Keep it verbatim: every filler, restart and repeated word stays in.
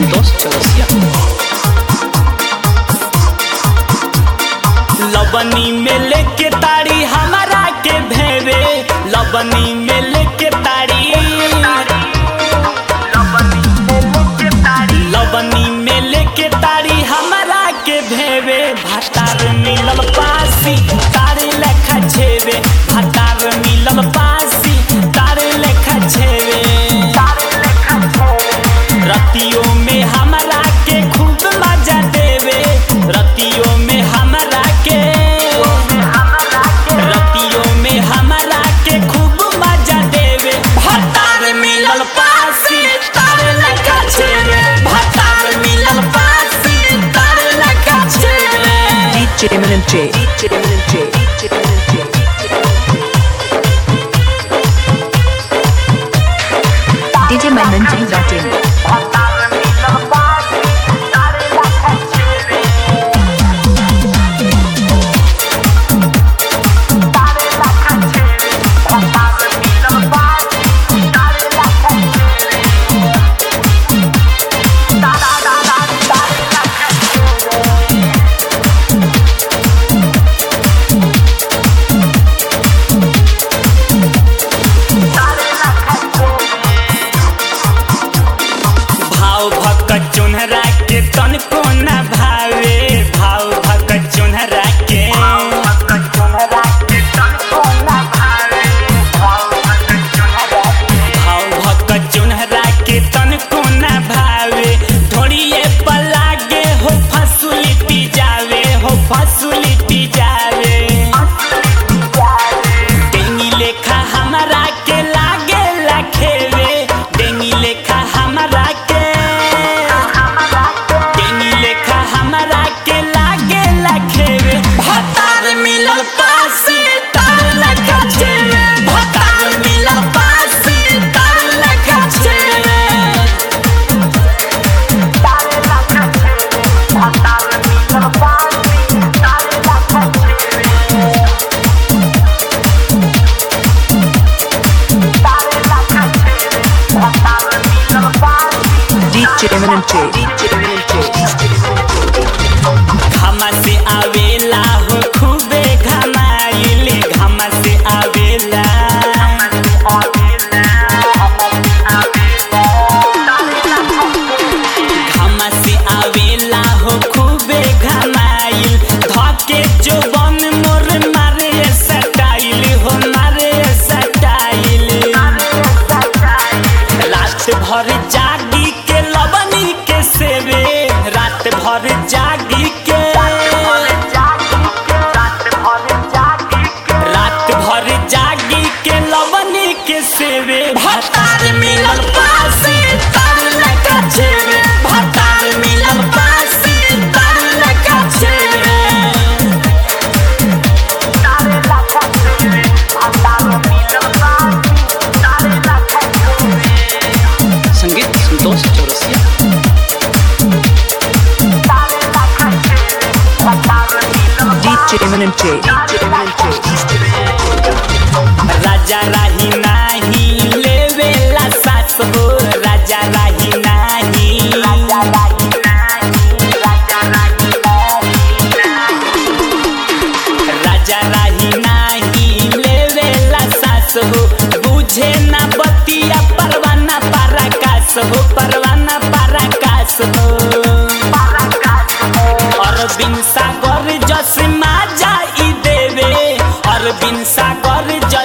संतोष चौरसिया। लबनी में लेके ताड़ी हमारा के भेवे, लबनी में लेके ताड़ी, लबनी में लेके ताड़ी हमारा के भेवे। भातार मिलल पासी तारे लेखा छेवे, भातार मिलल पासी तारे लेखा छेवे। रतियों में हमरा के खूब मजा देवे, रतियों में हमरा के, रतियों में हमरा के खूब मजा देवे। भातार मिलल पासी तारे लेखा छेवे, भातार मिलल पासी तारे लेखा छेवे। डीजे एमिनेंट जे, डीजे एमिनेंट जे, डीजे एमिनेंट जे। DJ Manmanji dot in. चुनहरा के तन को न भावे, भाव भक चुनहरा के, भाव भक चुनहरा के तन को न भावे। ढोड़िए पर लागे हो फसुलिटी जावे, हो फसुलिटी जावे। डेंगी लेखा हमरा के लागे लखेवे, डेंगी लेखा हमरा के, हमरा के लागे लखेवे। भातार मिलल पासी तारे लेखा छेवे, भातार मिलल पासी तारे लेखा छेवे। डीजे एमिनेंट जे, डीजे एमिनेंट जे। घामा से आवेला हो खूबे घमाइले, घामा से आवेला, घामा से आवेला हो खूबे घमाइल। धके जो बन मोर मारे सटाइल, हो मारे सटाइल। रात भर जागी के लबनी के सेवे, रात भर जागी के, रात भर जागी के लबनी के सेवे। भातार मिलल पासी तारे लेखा छेवे, भातार मिलल पासी तारे लेखा छेवे। संगीत संतोष चौरसिया। डीजे एमिनेंट जे, डीजे एमिनेंट जे। राजा राही नाही लेवेला सास हो, राजा राही नाही, राजा राही नाही, राजा राही नाही, राजा राही नाही लेवेला सास हो। बुझे ना बतिया परवाना पराकाश हो, परवाना पराकाश हो। अरविंद सागर जस माजा ई देवे, अरविंद सागर